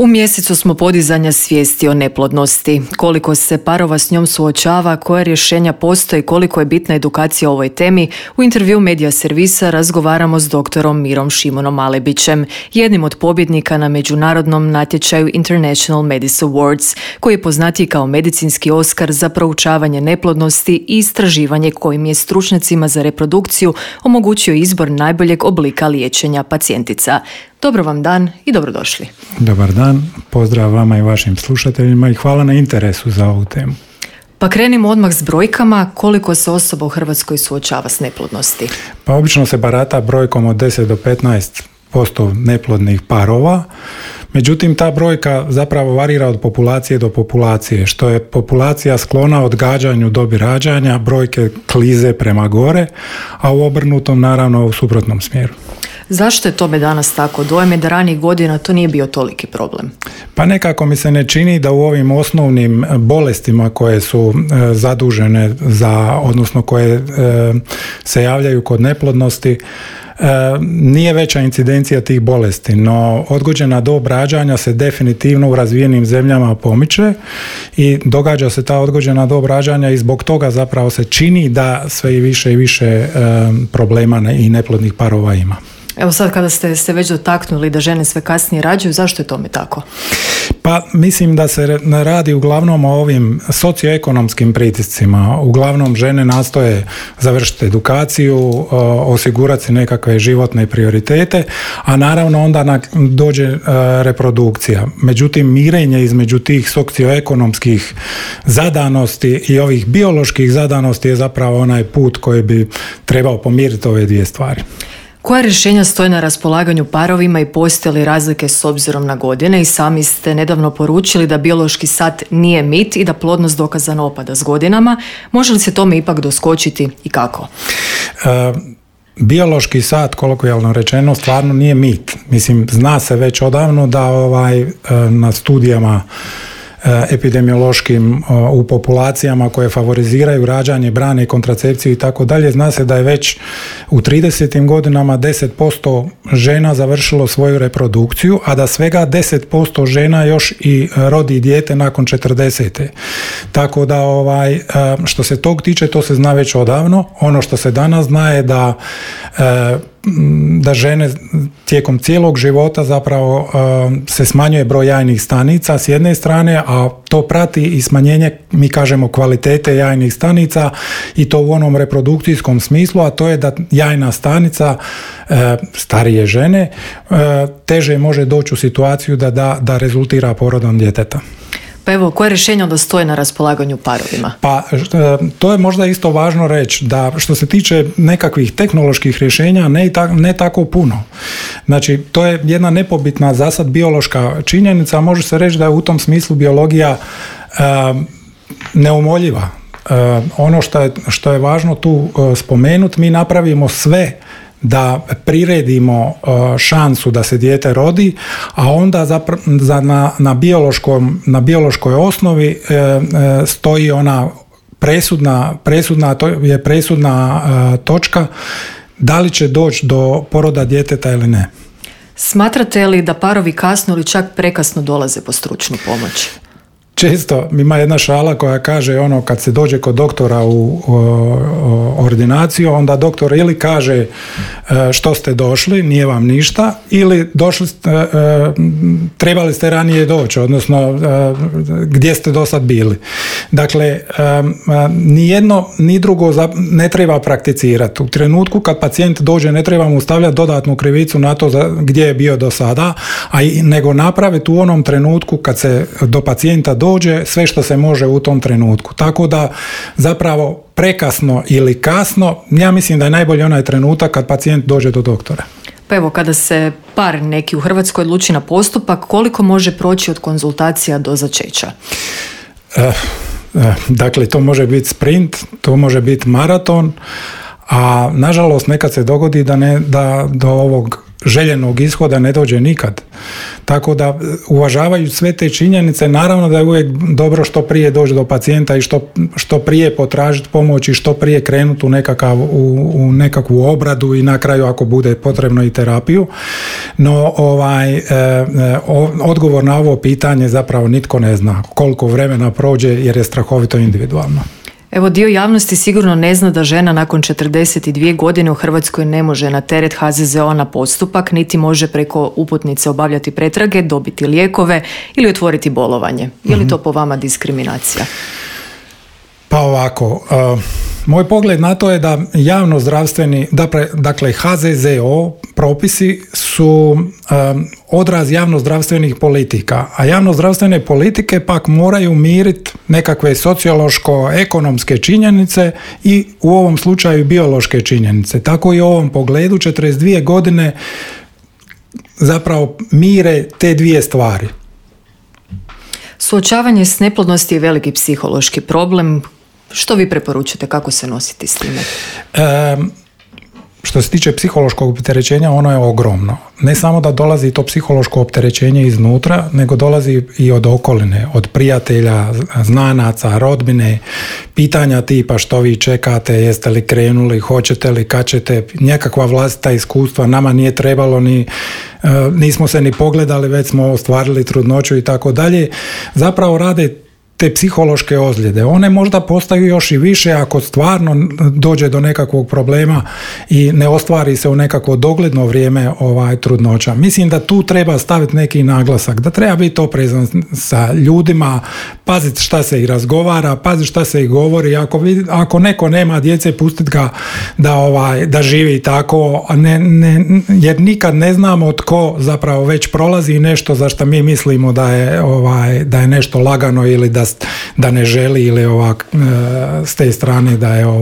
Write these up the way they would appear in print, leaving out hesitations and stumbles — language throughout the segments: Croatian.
U mjesecu smo podizanja svijesti o neplodnosti. Koliko se parova s njom suočava, koje rješenja postoje, koliko je bitna edukacija o ovoj temi, u intervju Medija servisa razgovaramo s doktorom Mirom Šimonom Alebićem, jednim od pobjednika na međunarodnom natječaju International Medicine Awards, koji je poznatiji kao medicinski Oskar za proučavanje neplodnosti i istraživanje kojim je stručnjacima za reprodukciju omogućio izbor najboljeg oblika liječenja pacijentica. Dobro vam dan i dobrodošli. Dobar dan, pozdrav vama i vašim slušateljima i hvala na interesu za ovu temu. Pa krenimo odmah s brojkama. Koliko se osoba u Hrvatskoj suočava s neplodnosti? Pa obično se barata brojkom od 10 do 15% neplodnih parova. Međutim, ta brojka zapravo varira od populacije do populacije. Što je populacija sklona odgađanju dobi rađanja, brojke klize prema gore, a u obrnutom naravno u suprotnom smjeru. Zašto je tome danas tako? Dojam je da ranijih godina to nije bio toliki problem. Pa nekako mi se ne čini da u ovim osnovnim bolestima koje su zadužene za, odnosno koje se javljaju kod neplodnosti, nije veća incidencija tih bolesti, no odgođena dob rađanja se definitivno u razvijenim zemljama pomiče i događa se ta odgođena dob rađanja i zbog toga zapravo se čini da sve i više problema i neplodnih parova ima. Evo sad kada ste se već dotaknuli da žene sve kasnije rađaju, zašto je tome tako? Pa mislim da se radi uglavnom o ovim socioekonomskim pritiscima. Uglavnom žene nastoje završiti edukaciju, osigurati si nekakve životne prioritete, a naravno onda dođe reprodukcija. Međutim, mirenje između tih socioekonomskih zadanosti i ovih bioloških zadanosti je zapravo onaj put koji bi trebao pomiriti ove dvije stvari. Koja rješenja stoje na raspolaganju parovima i postoje li razlike s obzirom na godine? I sami ste nedavno poručili da biološki sat nije mit i da plodnost dokazano opada s godinama. Može li se tome ipak doskočiti i kako? Biološki sat, kolokvijalno rečeno, stvarno nije mit. Mislim, zna se već odavno da na studijama epidemiološkim u populacijama koje favoriziraju rađanje, brane i kontracepciju i tako dalje, zna se da je već u 30. godinama 10% žena završilo svoju reprodukciju, a da svega 10% žena još i rodi dijete nakon 40. Tako da što se tog tiče, to se zna već odavno. Ono što se danas zna je da žene tijekom cijelog života zapravo se smanjuje broj jajnih stanica s jedne strane, a to prati i smanjenje, mi kažemo, kvalitete jajnih stanica i to u onom reprodukcijskom smislu, a to je da jajna stanica starije žene teže može doći u situaciju da rezultira porodom djeteta. Pa evo, koje rješenje onda stoje na raspolaganju parovima? Pa to je možda isto važno reći, da što se tiče nekakvih tehnoloških rješenja ne tako puno. Znači, to je jedna nepobitna zasad biološka činjenica, a može se reći da je u tom smislu biologija neumoljiva. Ono što je važno tu spomenuti, mi napravimo sve da priredimo šansu da se dijete rodi, a onda na biološkoj osnovi stoji ona presudna točka da li će doći do poroda djeteta ili ne. Smatrate li da parovi kasno ili čak prekasno dolaze po stručnu pomoć? Često ima jedna šala koja kaže kad se dođe kod doktora u ordinaciju, onda doktor ili kaže što ste došli, nije vam ništa, ili došli trebali ste ranije doći, odnosno gdje ste do sad bili. Dakle, ni jedno ni drugo ne treba prakticirati. U trenutku kad pacijent dođe ne treba mu stavljati dodatnu krivicu na to gdje je bio do sada, nego napraviti u onom trenutku kad se do pacijenta dođe sve što se može u tom trenutku. Tako da zapravo prekasno ili kasno, ja mislim da je najbolji onaj trenutak kad pacijent dođe do doktora. Pa evo, kada se par neki u Hrvatskoj odluči na postupak, koliko može proći od konzultacija do začeća? Dakle, to može biti sprint, to može biti maraton, a nažalost nekad se dogodi da do ovog željenog ishoda ne dođe nikad. Tako da, uvažavajući sve te činjenice, naravno da je uvijek dobro što prije doći do pacijenta i što prije potražiti pomoć i što prije krenuti u nekakvu obradu i na kraju ako bude potrebno i terapiju. No odgovor na ovo pitanje zapravo nitko ne zna koliko vremena prođe jer je strahovito individualno. Evo, dio javnosti sigurno ne zna da žena nakon 42 godine u Hrvatskoj ne može na teret HZZO na postupak, niti može preko uputnice obavljati pretrage, dobiti lijekove ili otvoriti bolovanje. Je li to po vama diskriminacija? Pa ovako, moj pogled na to je da javnozdravstveni, dakle HZZO propisi su odraz javnozdravstvenih politika, a javnozdravstvene politike pak moraju miriti nekakve sociološko-ekonomske činjenice i u ovom slučaju biološke činjenice. Tako i u ovom pogledu 42 godine zapravo mire te dvije stvari. Suočavanje s neplodnosti je veliki psihološki problem. Što vi preporučite, kako se nositi s time? Što se tiče psihološkog opterećenja, ono je ogromno. Ne samo da dolazi to psihološko opterećenje iznutra, nego dolazi i od okoline, od prijatelja, znanaca, rodbine, pitanja tipa što vi čekate, jeste li krenuli, hoćete li, kad ćete, nekakva vlastita iskustva, nama nije trebalo nismo se ni pogledali, već smo ostvarili trudnoću i tako dalje. Zapravo rade te psihološke ozljede. One možda postaju još i više ako stvarno dođe do nekakvog problema i ne ostvari se u nekakvo dogledno vrijeme trudnoća. Mislim da tu treba staviti neki naglasak, da treba biti oprezan sa ljudima, paziti šta se i razgovara, paziti šta se i govori. Ako neko nema djece, pustiti ga da živi tako, jer nikad ne znamo tko zapravo već prolazi nešto za što mi mislimo da je nešto lagano ili da ne želi ili s te strane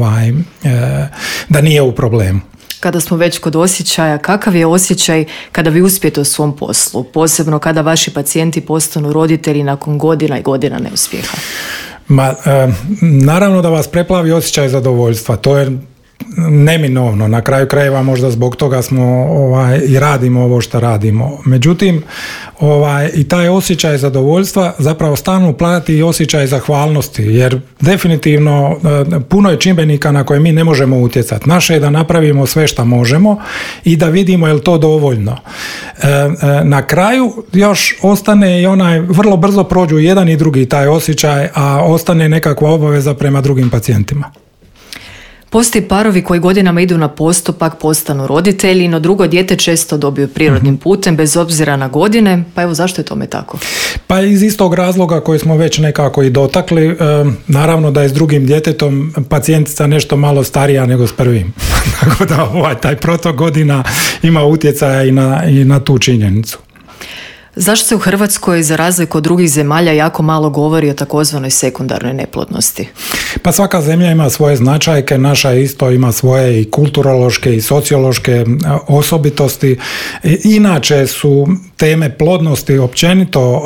da nije u problemu. Kada smo već kod osjećaja, kakav je osjećaj kada vi uspijete u svom poslu, posebno kada vaši pacijenti postanu roditelji nakon godina i godina neuspjeha? Naravno da vas preplavi osjećaj zadovoljstva, to je neminovno, na kraju krajeva možda zbog toga smo i radimo ovo što radimo. Međutim, i taj osjećaj zadovoljstva zapravo stalno plati i osjećaj zahvalnosti, jer definitivno puno je čimbenika na koje mi ne možemo utjecati. Naše je da napravimo sve što možemo i da vidimo je li to dovoljno. Na kraju još ostane i vrlo brzo prođu jedan i drugi taj osjećaj, a ostane nekakva obaveza prema drugim pacijentima. Postoji parovi koji godinama idu na postupak, postanu roditelji, no drugo dijete često dobiju prirodnim putem, bez obzira na godine. Pa evo, zašto je tome tako? Pa iz istog razloga koji smo već nekako i dotakli. Naravno da je s drugim djetetom pacijentica nešto malo starija nego s prvim. Tako da taj protok godina ima utjecaja i na tu činjenicu. Zašto se u Hrvatskoj, za razliku od drugih zemalja, jako malo govori o takozvanoj sekundarnoj neplodnosti? Pa svaka zemlja ima svoje značajke, naša isto ima svoje i kulturološke i sociološke osobitosti. Inače su teme plodnosti općenito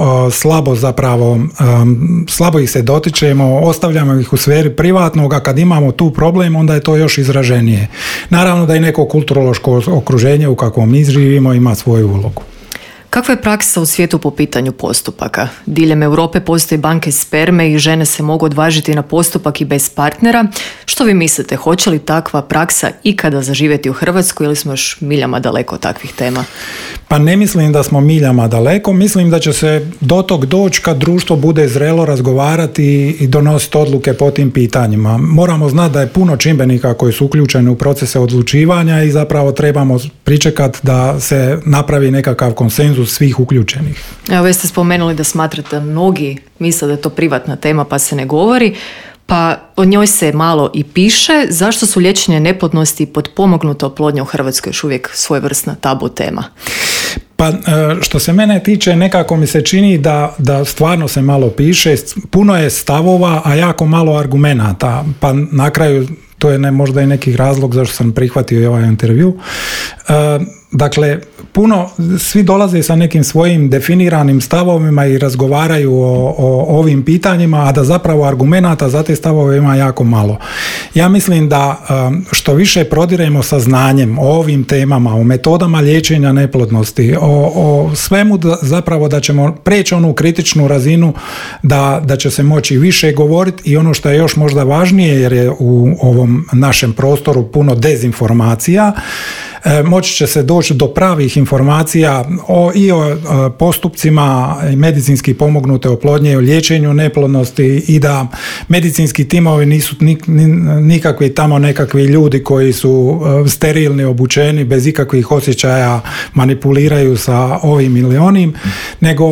slabo ih se dotičemo, ostavljamo ih u sferi privatnog, a kad imamo tu problem, onda je to još izraženije. Naravno da i neko kulturološko okruženje u kakvom mi živimo ima svoju ulogu. Kakva je praksa u svijetu po pitanju postupaka? Diljem Europe postoji banke sperme i žene se mogu odvažiti na postupak i bez partnera. Što vi mislite, hoće li takva praksa ikada zaživjeti u Hrvatskoj ili smo još miljama daleko od takvih tema? Pa ne mislim da smo miljama daleko, mislim da će se do tog doći kad društvo bude zrelo razgovarati i donositi odluke po tim pitanjima. Moramo znati da je puno čimbenika koji su uključeni u procese odlučivanja i zapravo trebamo pričekati da se napravi nekakav konsenzus svih uključenih. Evo, vi ste spomenuli da smatrate da mnogi misle da je to privatna tema pa se ne govori, pa o njoj se malo i piše. Zašto su liječenje neplodnosti i potpomognuta oplodnja u Hrvatskoj još uvijek svojevrsna tabu tema? Pa što se mene tiče, nekako mi se čini da stvarno se malo piše, puno je stavova, a jako malo argumenata, pa na kraju to je možda i neki razlog zašto sam prihvatio ovaj intervju. Dakle, svi dolaze sa nekim svojim definiranim stavovima i razgovaraju o ovim pitanjima, a da zapravo argumenata za te stavove ima jako malo. Ja mislim da što više prodiremo sa znanjem o ovim temama, o metodama liječenja neplodnosti, o svemu zapravo da ćemo preći onu kritičnu razinu da će se moći više govoriti i ono što je još možda važnije, jer je u ovom našem prostoru puno dezinformacija, moći će se doći do pravih informacija i o postupcima medicinski pomognute oplodnje, o liječenju neplodnosti i da medicinski timovi nisu nikakvi tamo nekakvi ljudi koji su sterilni, obučeni, bez ikakvih osjećaja manipuliraju sa ovim ili onim, nego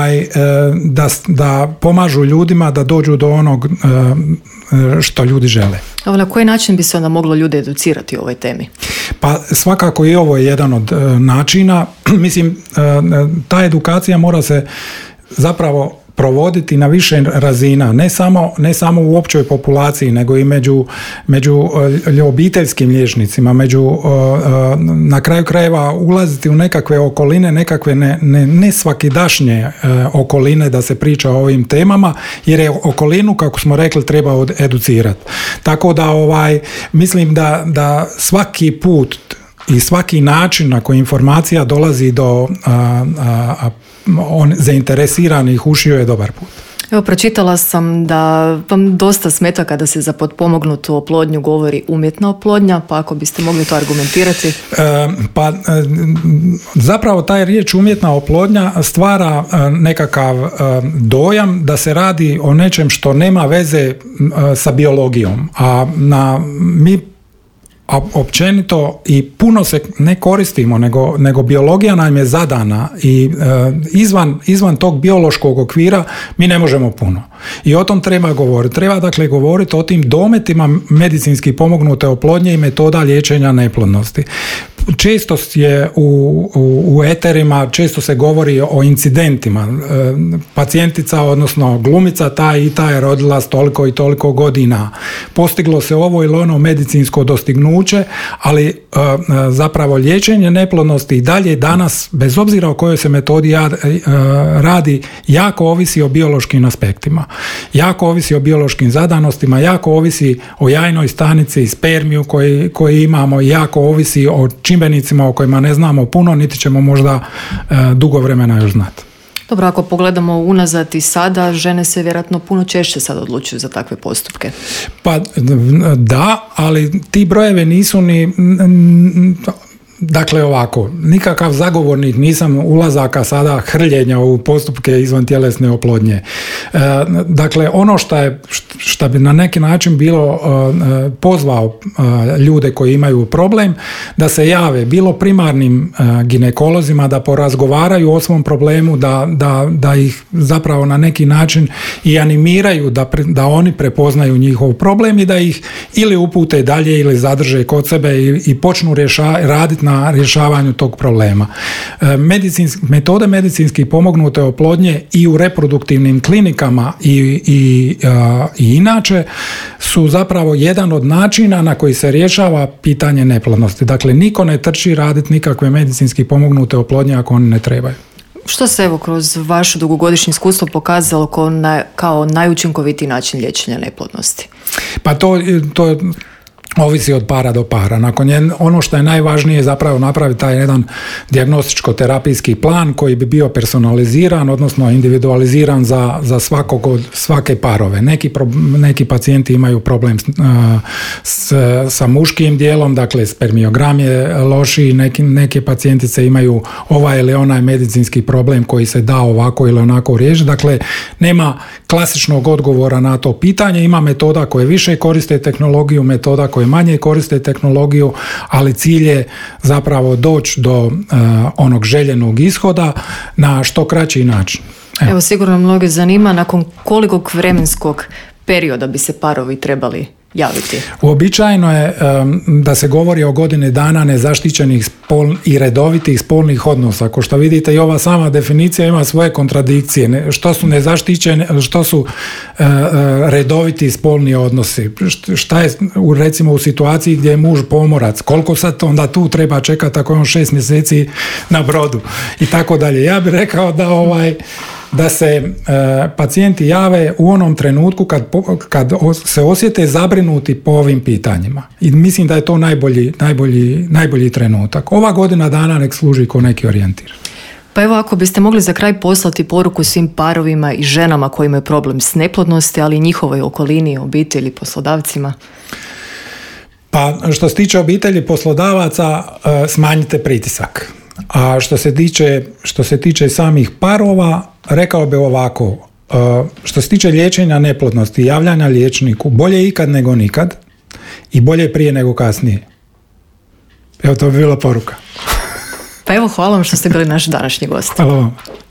da pomažu ljudima da dođu do onog što ljudi žele. Na koji način bi se onda moglo ljude educirati o ovoj temi? Pa svakako i ovo je jedan od načina. Mislim, ta edukacija mora se zapravo provoditi na više razina, ne samo u općoj populaciji, nego i među obiteljskim liječnicima, na kraju krajeva ulaziti u nekakve okoline, nekakve ne svakidašnje okoline da se priča o ovim temama, jer je okolinu, kako smo rekli, treba educirati. Tako da mislim da svaki put i svaki način na koji informacija dolazi do zainteresiranih ušiju je dobar put. Evo, pročitala sam da vam dosta smeta kada se za potpomognutu oplodnju govori umjetna oplodnja, pa ako biste mogli to argumentirati. Zapravo taj riječ umjetna oplodnja stvara nekakav dojam da se radi o nečem što nema veze sa biologijom, a mi općenito i puno se ne koristimo, nego biologija nam je zadana i izvan tog biološkog okvira mi ne možemo puno. I o tom treba govoriti. Treba dakle govoriti o tim dometima medicinski pomognute oplodnje i metoda liječenja neplodnosti. Često je u eterima, često se govori o incidentima. Pacijentica, odnosno glumica ta i ta je rodila s toliko i toliko godina. Postiglo se ovo ili ono medicinsko dostignuće, ali zapravo liječenje neplodnosti i dalje danas, bez obzira o kojoj se metodi radi, jako ovisi o biološkim aspektima. Jako ovisi o biološkim zadanostima, jako ovisi o jajnoj stanici i spermiju koji imamo, jako ovisi o čimbenicima o kojima ne znamo puno, niti ćemo možda dugo vremena još znati. Dobro, ako pogledamo unazad i sada, žene se vjerojatno puno češće sad odlučuju za takve postupke. Pa da, ali ti brojevi nisu ni... Dakle ovako, nikakav zagovornik nisam ulazaka sada hrljenja u postupke izvantjelesne oplodnje. Dakle, ono što bi na neki način bilo pozvao ljude koji imaju problem da se jave bilo primarnim ginekolozima da porazgovaraju o svom problemu, da ih zapravo na neki način i animiraju da oni prepoznaju njihov problem i da ih ili upute dalje ili zadrže kod sebe i počnu raditi na rješavanju tog problema. Metode medicinski pomognute oplodnje i u reproduktivnim klinikama i inače su zapravo jedan od načina na koji se rješava pitanje neplodnosti. Dakle, niko ne trči raditi nikakve medicinski pomognute oplodnje ako oni ne trebaju. Što se evo kroz vaše dugogodišnje iskustvo pokazalo kao najučinkovitiji način liječenja neplodnosti? Pa to ovisi od para do para. Ono što je najvažnije je zapravo napraviti taj jedan dijagnostičko-terapijski plan koji bi bio personaliziran, odnosno individualiziran za svake parove. Neki pacijenti imaju problem sa muškim dijelom, dakle spermiogram je lošiji, neke pacijentice imaju ovaj ili onaj medicinski problem koji se da ovako ili onako riješiti. Dakle, nema klasičnog odgovora na to pitanje, ima metoda koje više koriste tehnologiju, metoda koje manje koriste tehnologiju, ali cilj je zapravo doći do onog željenog ishoda na što kraći način. Evo, sigurno mnoge zanima nakon kolikog vremenskog perioda bi se parovi trebali javiti? Uobičajeno je da se govori o godini dana nezaštićenih i redovitih spolnih odnosa. Ko što vidite, i ova sama definicija ima svoje kontradikcije. Što su nezaštićene, što su redoviti spolni odnosi? Šta je, recimo, u situaciji gdje je muž pomorac? Koliko sad onda tu treba čekati ako je on 6 mjeseci na brodu? I tako dalje. Ja bih rekao da se pacijenti jave u onom trenutku kad se osjete zabrinuti po ovim pitanjima. I mislim da je to najbolji trenutak. Ova godina dana nek služi ko neki orijentir. Pa evo, ako biste mogli za kraj poslati poruku svim parovima i ženama koji imaju problem s neplodnosti, ali i njihovoj okolini, obitelji, poslodavcima. Pa što se tiče obitelji, poslodavaca, smanjite pritisak. A što se tiče samih parova, rekao bi ovako, što se tiče liječenja neplodnosti, javljanja liječniku, bolje ikad nego nikad i bolje prije nego kasnije. Evo, to bi bila poruka. Pa evo, hvala vam što ste bili naš današnji gost. Hvala vam.